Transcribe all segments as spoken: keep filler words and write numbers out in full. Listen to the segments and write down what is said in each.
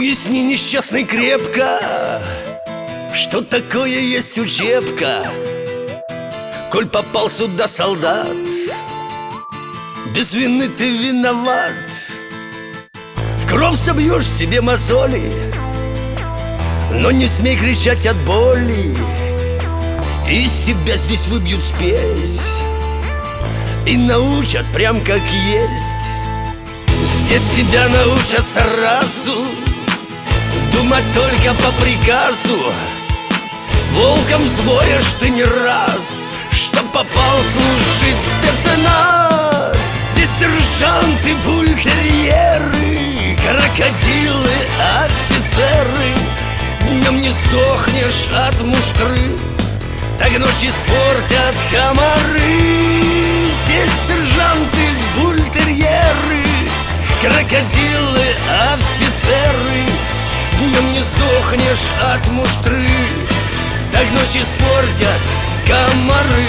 Уясни, несчастный, крепко, что такое есть учебка. Коль попал сюда солдат, без вины ты виноват. В кровь собьешь себе мозоли, но не смей кричать от боли. Из тебя здесь выбьют спесь и научат прям как есть. Здесь тебя научат сразу думать только по приказу. Волком взвоешь ты не раз, что попал служить в спецназ. Здесь сержанты, бультерьеры, крокодилы, офицеры. Днем не сдохнешь от муштры, так ночь испортят комары. Здесь сержанты, бультерьеры, крокодилы, офицеры. Днем не сдохнешь от муштры, так ночь испортят комары.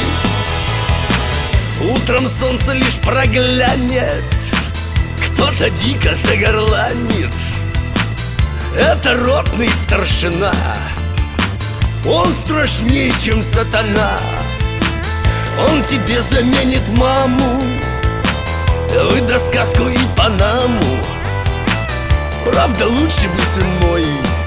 Утром солнце лишь проглянет, кто-то дико загорланит. Это ротный старшина, он страшнее, чем сатана. Он тебе заменит маму, выдаст сказку и Панаму. Правда, лучше бы, сын мой,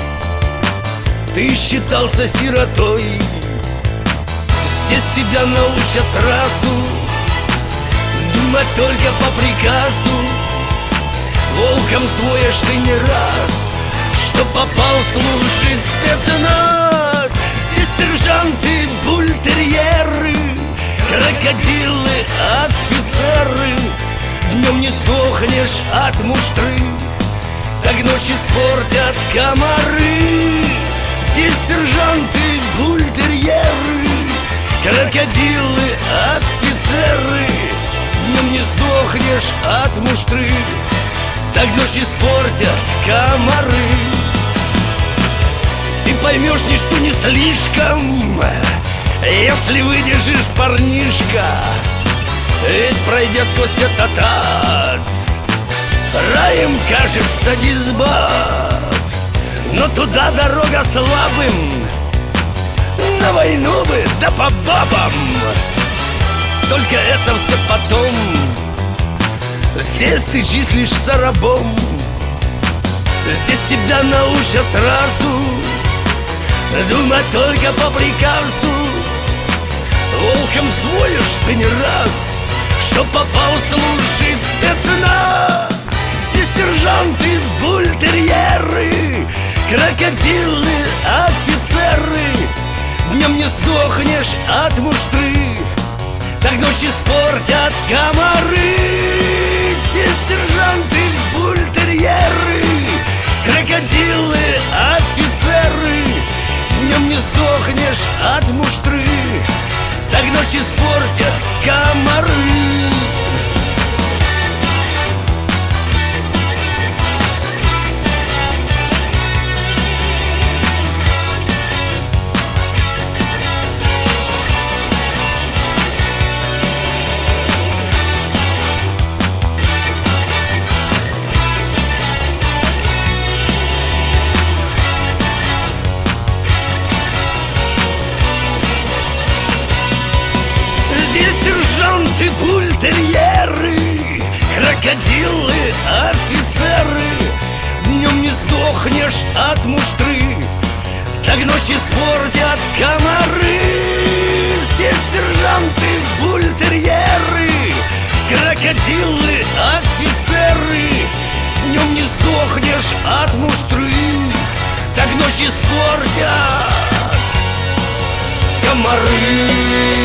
ты считался сиротой. Здесь тебя научат сразу думать только по приказу. Волком взвоешь ты не раз, что попал служить в спецназ. Здесь сержанты, бультерьеры, крокодилы, офицеры. Днем не сдохнешь от муштры, так ночь испортят комары. Здесь сержанты, бультерьеры, крокодилы, офицеры. Днем не сдохнешь от муштры, так ночь испортят комары. Ты поймешь, ничто не слишком, если выдержишь, парнишка. Ведь пройдя сквозь этот ад, раем кажется дисбат. Но туда дорога слабым, на войну бы, да по бабам. Только это все потом, здесь ты числишься рабом. Здесь тебя научат сразу думать только по приказу. Волком взвоишь ты не раз, что попал служить в спецназ. Здесь сержанты, бультерьеры, крокодилы, офицеры. Днем не сдохнешь от муштры, так ночь испортят комары. Здесь сержанты, бультерьеры, крокодилы, офицеры. Днем не сдохнешь от муштры, так ночь испортят комары. Здесь сержанты, бультерьеры, крокодилы, офицеры. Днем не сдохнешь от муштры, так ночь испортят комары. Здесь сержанты, бультерьеры, крокодилы, офицеры. Днем не сдохнешь от муштры, так ночь испортят комары.